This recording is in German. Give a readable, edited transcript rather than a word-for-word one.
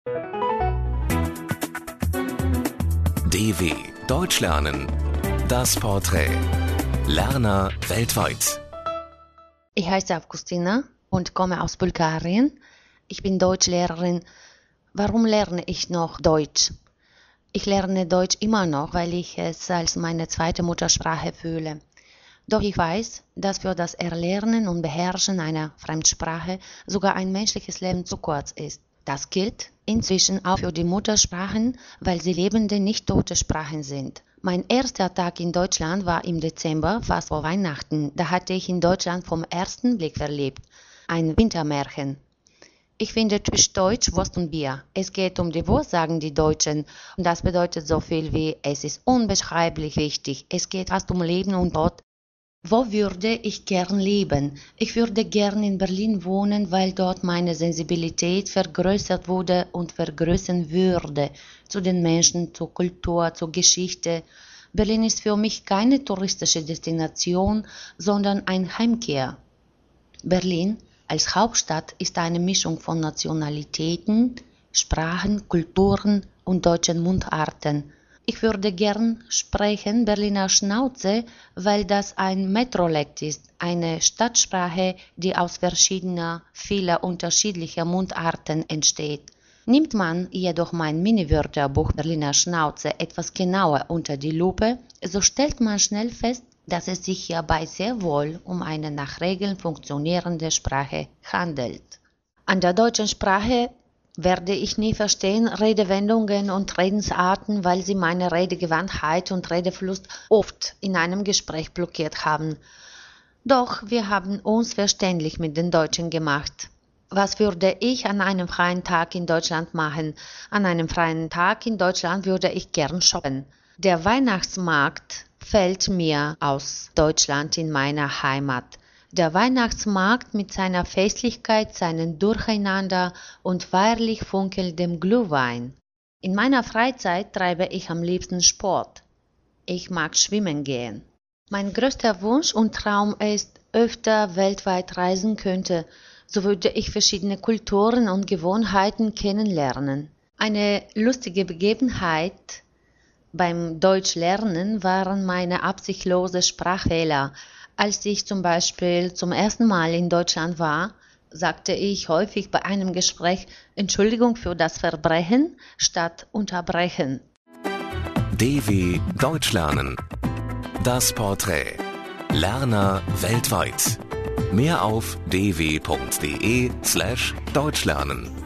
DW Deutsch lernen. Das Porträt. Lerner weltweit. Ich heiße Avgustina und komme aus Bulgarien. Ich bin Deutschlehrerin. Warum lerne ich noch Deutsch? Ich lerne Deutsch immer noch, weil ich es als meine zweite Muttersprache fühle. Doch ich weiß, dass für das Erlernen und Beherrschen einer Fremdsprache sogar ein menschliches Leben zu kurz ist. Das gilt inzwischen auch für die Muttersprachen, weil sie lebende, nicht tote Sprachen sind. Mein erster Tag in Deutschland war im Dezember, fast vor Weihnachten. Da hatte ich in Deutschland vom ersten Blick verliebt. Ein Wintermärchen. Ich finde typisch deutsch Wurst und Bier. Es geht um die Wurst, sagen die Deutschen. Und das bedeutet so viel wie, es ist unbeschreiblich wichtig. Es geht fast um Leben und Tod. Wo würde ich gern leben? Ich würde gern in Berlin wohnen, weil dort meine Sensibilität vergrößert wurde und vergrößern würde. Zu den Menschen, zur Kultur, zur Geschichte. Berlin ist für mich keine touristische Destination, sondern ein Heimkehr. Berlin als Hauptstadt ist eine Mischung von Nationalitäten, Sprachen, Kulturen und deutschen Mundarten. Ich würde gern sprechen Berliner Schnauze, weil das ein Metrolekt ist, eine Stadtsprache, die aus vieler unterschiedlicher Mundarten entsteht. Nimmt man jedoch mein Mini-Wörterbuch Berliner Schnauze etwas genauer unter die Lupe, so stellt man schnell fest, dass es sich hierbei sehr wohl um eine nach Regeln funktionierende Sprache handelt. An der deutschen Sprache werde ich nie verstehen Redewendungen und Redensarten, weil sie meine Redegewandtheit und Redefluss oft in einem Gespräch blockiert haben. Doch wir haben uns verständlich mit den Deutschen gemacht. Was würde ich an einem freien Tag in Deutschland machen? An einem freien Tag in Deutschland würde ich gern shoppen. Der Weihnachtsmarkt fällt mir aus Deutschland in meiner Heimat. Der Weihnachtsmarkt mit seiner Festlichkeit, seinem Durcheinander und feierlich funkelndem Glühwein. In meiner Freizeit treibe ich am liebsten Sport. Ich mag schwimmen gehen. Mein größter Wunsch und Traum ist, öfter weltweit reisen könnte, so würde ich verschiedene Kulturen und Gewohnheiten kennenlernen. Eine lustige Begebenheit beim Deutschlernen waren meine absichtslose Sprachfehler. Als ich zum Beispiel zum ersten Mal in Deutschland war, sagte ich häufig bei einem Gespräch Entschuldigung für das Verbrechen statt unterbrechen. DW Deutsch lernen. Das Porträt. Lerner weltweit. Mehr auf dw.de/deutschlernen.